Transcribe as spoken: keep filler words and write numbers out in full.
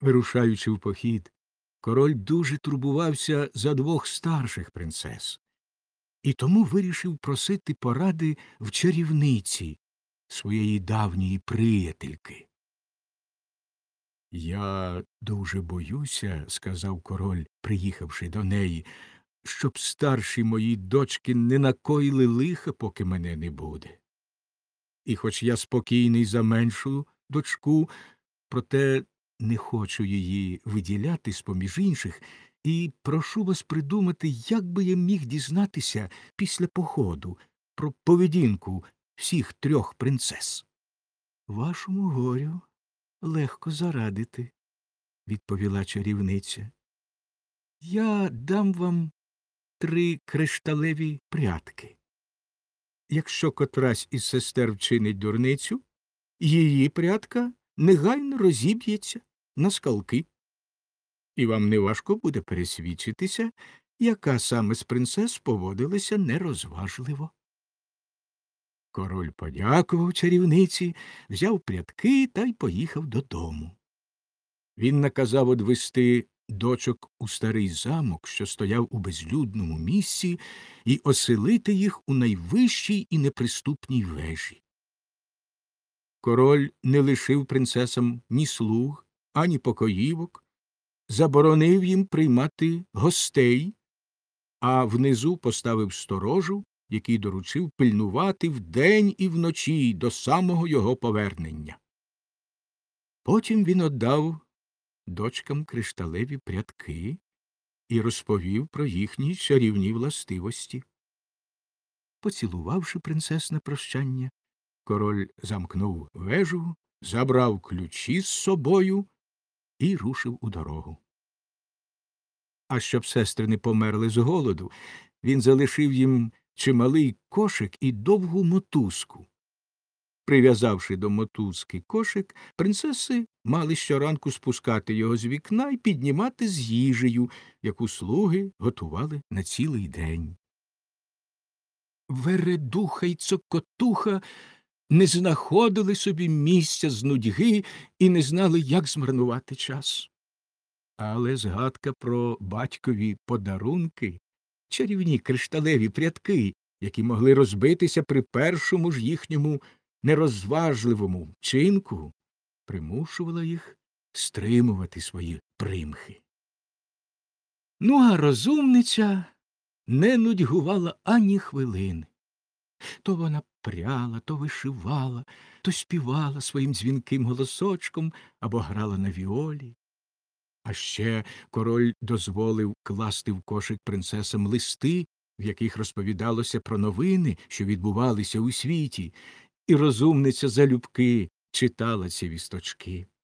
Вирушаючи в похід, король дуже турбувався за двох старших принцес, і тому вирішив просити поради в чарівниці, своєї давньої приятельки. «Я дуже боюся, – сказав король, приїхавши до неї, – щоб старші мої дочки не накоїли лиха, поки мене не буде. І хоч я спокійний за меншу дочку, проте не хочу її виділяти з-поміж інших, і прошу вас придумати, як би я міг дізнатися після походу про поведінку всіх трьох принцес». «Вашому горю легко зарадити», – відповіла чарівниця. «Я дам вам три кришталеві прядки. Якщо котрась із сестер вчинить дурницю, її прядка негайно розіб'ється на скалки. І вам неважко буде пересвідчитися, яка саме з принцес поводилася нерозважливо». Король подякував чарівниці, взяв прядки та й поїхав додому. Він наказав одвести дочок у старий замок, що стояв у безлюдному місці, і оселити їх у найвищій і неприступній вежі. Король не лишив принцесам ні слуг, ані покоївок, заборонив їм приймати гостей, а внизу поставив сторожу, який доручив пильнувати вдень і вночі до самого його повернення. Потім він оддав дочкам кришталеві прядки і розповів про їхні чарівні властивості. Поцілувавши принцес на прощання, король замкнув вежу, забрав ключі з собою і рушив у дорогу. А щоб сестри не померли з голоду, він залишив їм чималий кошик і довгу мотузку. Прив'язавши до мотузки кошик, принцеси мали щоранку спускати його з вікна і піднімати з їжею, яку слуги готували на цілий день. Вередуха й Цокотуха не знаходили собі місця з нудьги і не знали, як змарнувати час. Але згадка про батькові подарунки, чарівні кришталеві прядки, які могли розбитися при першому ж їхньому нерозважливому вчинку, примушувала їх стримувати свої примхи. Ну, а розумниця не нудьгувала ані хвилини. То вона пряла, то вишивала, то співала своїм дзвінким голосочком або грала на віолі. А ще король дозволив класти в кошик принцесам листи, в яких розповідалося про новини, що відбувалися у світі, і розумниця залюбки читала ці вісточки.